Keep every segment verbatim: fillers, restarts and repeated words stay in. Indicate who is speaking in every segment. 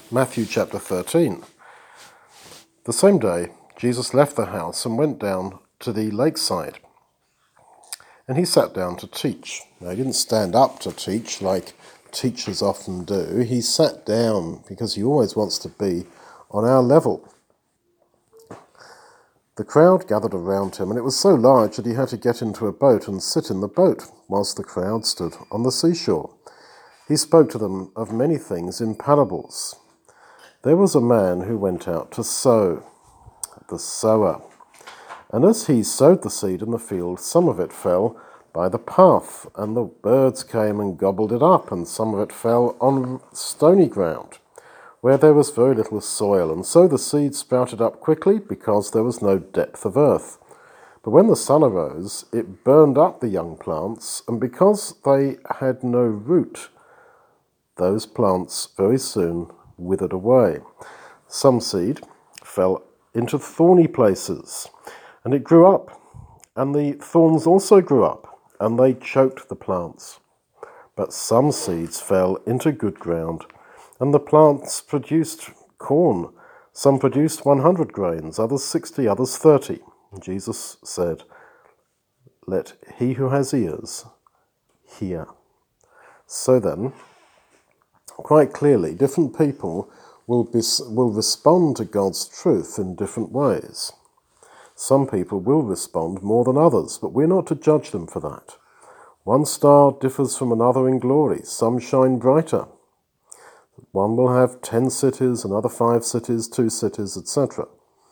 Speaker 1: Matthew chapter thirteen. The same day, Jesus left the house and went down to the lakeside. And he sat down to teach. Now, he didn't stand up to teach like teachers often do. He sat down because he always wants to be on our level. The crowd gathered around him, and it was so large that he had to get into a boat and sit in the boat whilst the crowd stood on the seashore. He spoke to them of many things in parables. There was a man who went out to sow, the sower. And as he sowed the seed in the field, some of it fell by the path, and the birds came and gobbled it up, and some of it fell on stony ground, where there was very little soil, and so the seed sprouted up quickly because there was no depth of earth. But when the sun arose, it burned up the young plants, and because they had no root, those plants very soon withered away. Some seed fell into thorny places, and it grew up, and the thorns also grew up, and they choked the plants. But some seeds fell into good ground, and the plants produced corn. Some produced one hundred grains, others sixty, others thirty. And Jesus said, "Let he who has ears hear." So then, quite clearly, different people will be, will respond to God's truth in different ways. Some people will respond more than others, but we're not to judge them for that. One star differs from another in glory. Some shine brighter. One will have ten cities, another five cities, two cities, et cetera.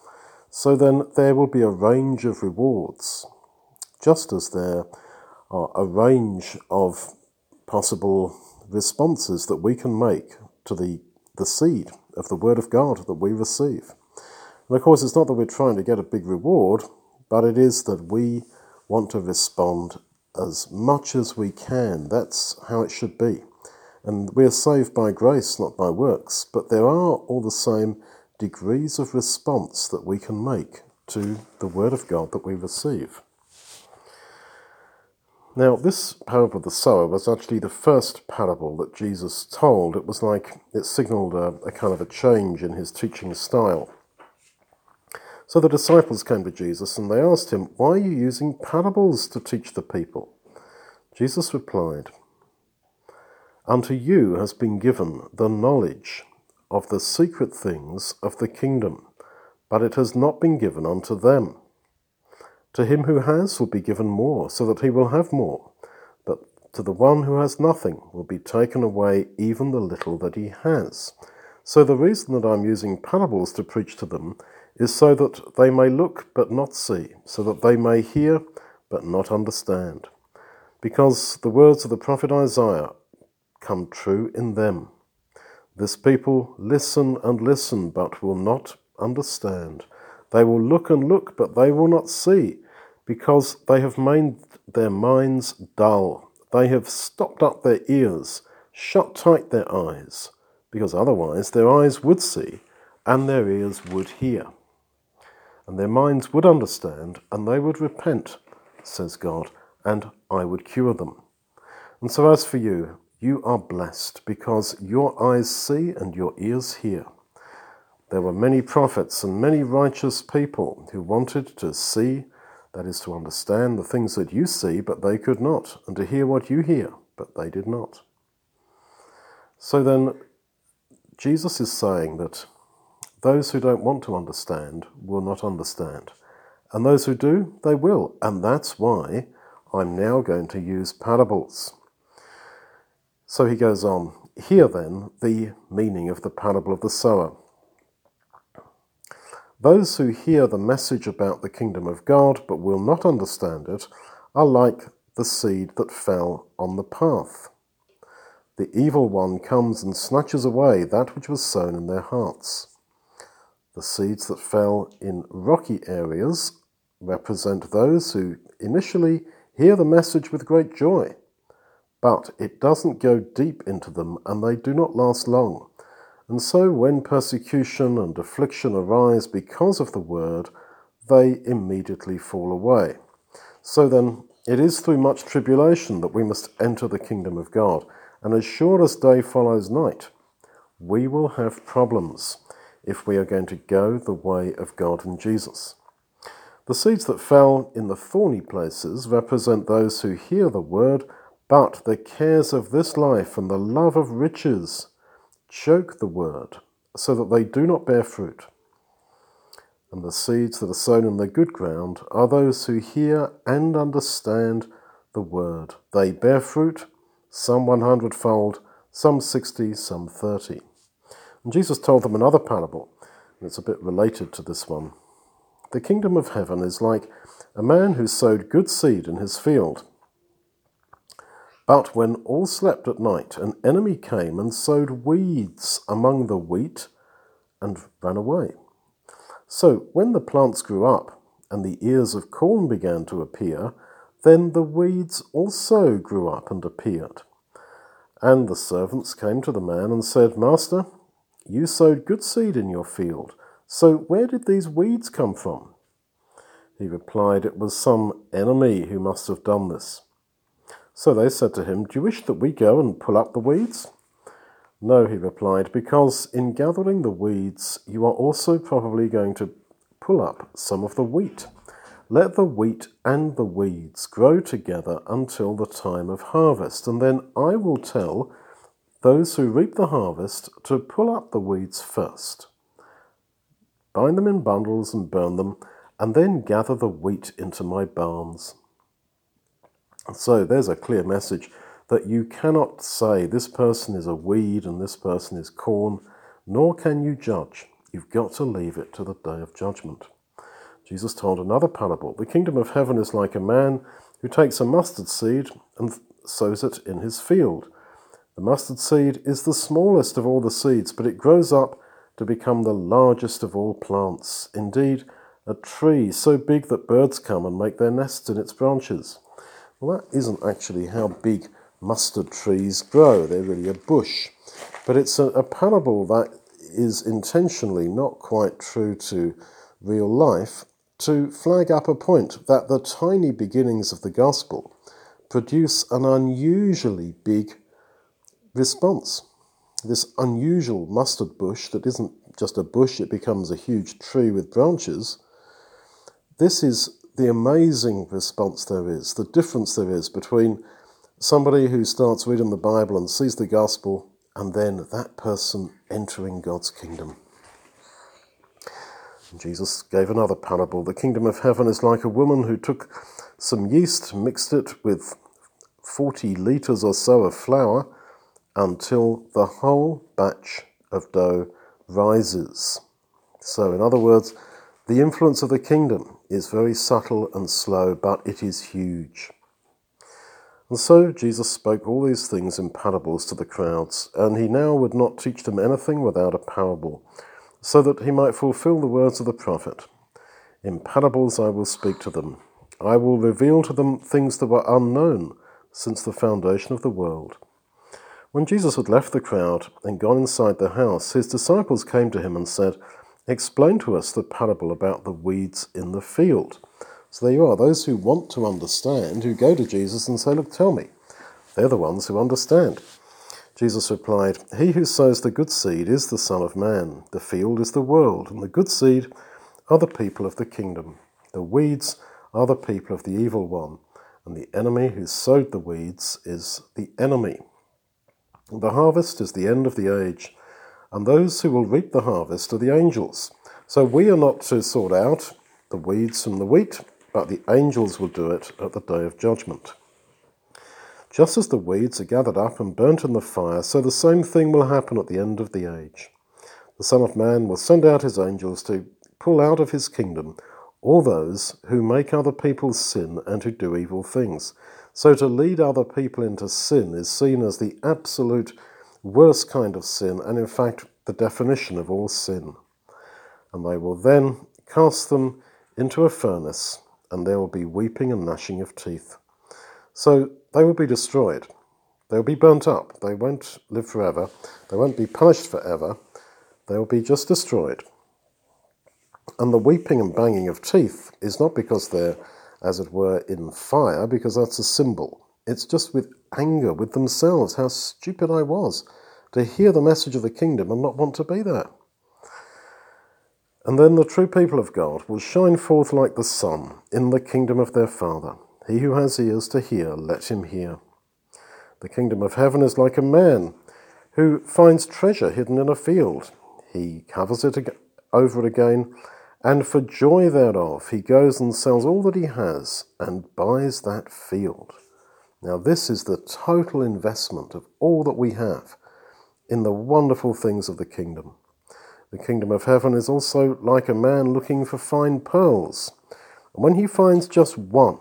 Speaker 1: So then there will be a range of rewards, just as there are a range of possible responses that we can make to the, the seed of the Word of God that we receive. And of course, it's not that we're trying to get a big reward, but it is that we want to respond as much as we can. That's how it should be. And we are saved by grace, not by works, but there are all the same degrees of response that we can make to the Word of God that we receive. Now, this parable of the sower was actually the first parable that Jesus told. It was like it signaled a, a kind of a change in his teaching style. So the disciples came to Jesus and they asked him, "Why are you using parables to teach the people?" Jesus replied, "Unto you has been given the knowledge of the secret things of the kingdom, but it has not been given unto them. To him who has will be given more, so that he will have more. But to the one who has nothing will be taken away even the little that he has." So the reason that I'm using parables to preach to them is so that they may look but not see, so that they may hear but not understand. Because the words of the prophet Isaiah come true in them. "This people listen and listen, but will not understand. They will look and look, but they will not see, because they have made their minds dull. They have stopped up their ears, shut tight their eyes, because otherwise their eyes would see, and their ears would hear. And their minds would understand, and they would repent, says God, and I would cure them." And so as for you, you are blessed, because your eyes see and your ears hear. There were many prophets and many righteous people who wanted to see, that is to understand the things that you see, but they could not, and to hear what you hear, but they did not. So then, Jesus is saying that those who don't want to understand will not understand, and those who do, they will, and that's why I'm now going to use parables. So he goes on, "Hear then the meaning of the parable of the sower. Those who hear the message about the kingdom of God but will not understand it are like the seed that fell on the path. The evil one comes and snatches away that which was sown in their hearts. The seeds that fell in rocky areas represent those who initially hear the message with great joy, but it doesn't go deep into them and they do not last long. And so when persecution and affliction arise because of the word, they immediately fall away. So then, it is through much tribulation that we must enter the kingdom of God. And as sure as day follows night, We will have problems if we are going to go the way of God and Jesus. The seeds that fell in the thorny places represent those who hear the word, but the cares of this life and the love of riches choke the word, so that they do not bear fruit. And the seeds that are sown in the good ground are those who hear and understand the word. They bear fruit, some one hundredfold, some sixty, some thirty. And Jesus told them another parable, and it's a bit related to this one. The kingdom of heaven is like a man who sowed good seed in his field. But when all slept at night, an enemy came and sowed weeds among the wheat and ran away. So when the plants grew up and the ears of corn began to appear, then the weeds also grew up and appeared. And the servants came to the man and said, Master, you sowed good seed in your field, so where did these weeds come from? He replied, It was some enemy who must have done this. So they said to him, Do you wish that we go and pull up the weeds? No, he replied, because in gathering the weeds, you are also probably going to pull up some of the wheat. Let the wheat and the weeds grow together until the time of harvest, and then I will tell those who reap the harvest to pull up the weeds first. Bind them in bundles and burn them, and then gather the wheat into my barns. So there's a clear message that you cannot say this person is a weed and this person is corn, nor can you judge. You've got to leave it to the day of judgment. Jesus told another parable. The kingdom of heaven is like a man who takes a mustard seed and sows it in his field. The mustard seed is the smallest of all the seeds, but it grows up to become the largest of all plants. Indeed, a tree so big that birds come and make their nests in its branches. Well, that isn't actually how big mustard trees grow. They're really a bush. But it's a, a parable that is intentionally not quite true to real life to flag up a point that the tiny beginnings of the gospel produce an unusually big response. This unusual mustard bush that isn't just a bush, it becomes a huge tree with branches. This is the amazing response there is, the difference there is between somebody who starts reading the Bible and sees the gospel and then that person entering God's kingdom. And Jesus gave another parable. The kingdom of heaven is like a woman who took some yeast, mixed it with forty litres or so of flour until the whole batch of dough rises. So in other words, the influence of the kingdom is very subtle and slow, but it is huge. And so Jesus spoke all these things in parables to the crowds, and he now would not teach them anything without a parable, so that he might fulfill the words of the prophet. In parables I will speak to them. I will reveal to them things that were unknown since the foundation of the world. When Jesus had left the crowd and gone inside the house, his disciples came to him and said, Explain to us the parable about the weeds in the field. So there you are, those who want to understand, who go to Jesus and say, Look, tell me. They're the ones who understand. Jesus replied, He who sows the good seed is the Son of Man. The field is the world, and the good seed are the people of the kingdom. The weeds are the people of the evil one, and the enemy who sowed the weeds is the enemy. The harvest is the end of the age, and those who will reap the harvest are the angels. So we are not to sort out the weeds from the wheat, but the angels will do it at the day of judgment. Just as the weeds are gathered up and burnt in the fire, so the same thing will happen at the end of the age. The Son of Man will send out his angels to pull out of his kingdom all those who make other people sin and who do evil things. So to lead other people into sin is seen as the absolute worst kind of sin, and in fact the definition of all sin. And they will then cast them into a furnace, and there will be weeping and gnashing of teeth. So they will be destroyed. They will be burnt up. They won't live forever. They won't be punished forever. They will be just destroyed. And the weeping and banging of teeth is not because they're, as it were, in fire, because that's a symbol. It's just with anger with themselves. How stupid I was. to hear the message of the kingdom and not want to be there. And then the true people of God will shine forth like the sun in the kingdom of their Father. He who has ears to hear, let him hear. The kingdom of heaven is like a man who finds treasure hidden in a field. He covers it ag- over it again, and for joy thereof he goes and sells all that he has and buys that field. Now this is the total investment of all that we have in the wonderful things of the kingdom. The kingdom of heaven is also like a man looking for fine pearls. And when he finds just one,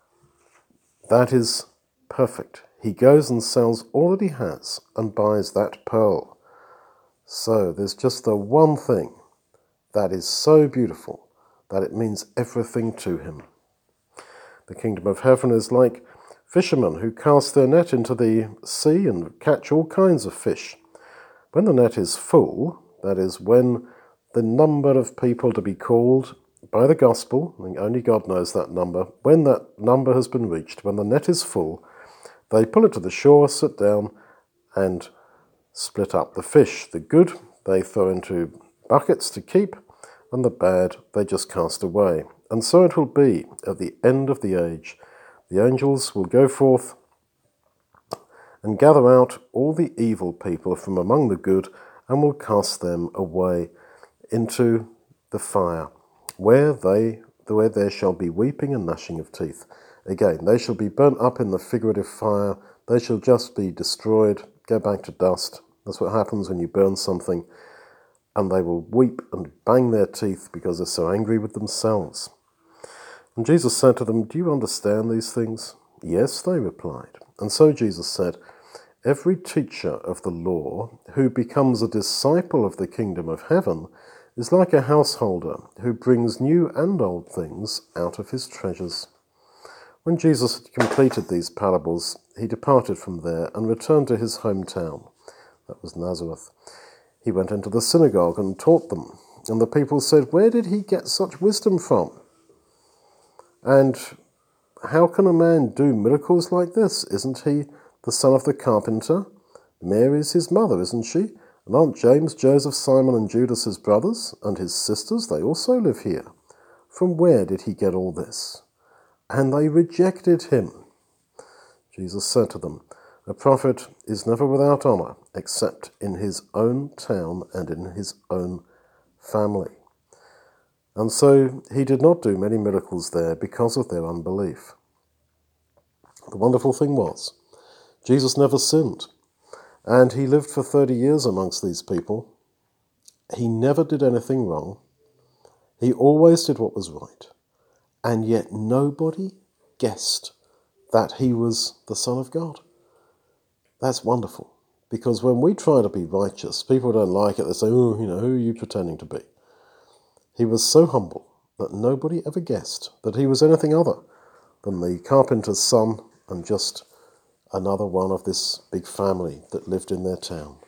Speaker 1: that is perfect. He goes and sells all that he has and buys that pearl. So there's just the one thing that is so beautiful that it means everything to him. The kingdom of heaven is like fishermen who cast their net into the sea and catch all kinds of fish. When the net is full, that is, when the number of people to be called by the gospel, and only God knows that number, when that number has been reached, when the net is full, they pull it to the shore, sit down, and split up the fish. The good they throw into buckets to keep, and the bad they just cast away. And so it will be at the end of the age. The angels will go forth and gather out all the evil people from among the good, and will cast them away into the fire, where they where there shall be weeping and gnashing of teeth. Again, they shall be burnt up in the figurative fire. They shall just be destroyed, go back to dust. That's what happens when you burn something. And they will weep and bang their teeth because they're so angry with themselves. And Jesus said to them, "Do you understand these things?" "Yes," they replied. And so Jesus said, "Every teacher of the law who becomes a disciple of the kingdom of heaven is like a householder who brings new and old things out of his treasures." When Jesus had completed these parables, he departed from there and returned to his hometown. That was Nazareth. He went into the synagogue and taught them. And the people said, "Where did he get such wisdom from? And how can a man do miracles like this? Isn't he the son of the carpenter? Mary's his mother, isn't she? And aren't James, Joseph, Simon, and Judas his brothers? And his sisters, they also live here. From where did he get all this?" And they rejected him. Jesus said to them, "A prophet is never without honor, except in his own town and in his own family." And so he did not do many miracles there because of their unbelief. The wonderful thing was, Jesus never sinned, and he lived for thirty years amongst these people. He never did anything wrong. He always did what was right, and yet nobody guessed that he was the Son of God. That's wonderful, because when we try to be righteous, people don't like it. They say, "Oh, you know, who are you pretending to be?" He was so humble that nobody ever guessed that he was anything other than the carpenter's son and just another one of this big family that lived in their town.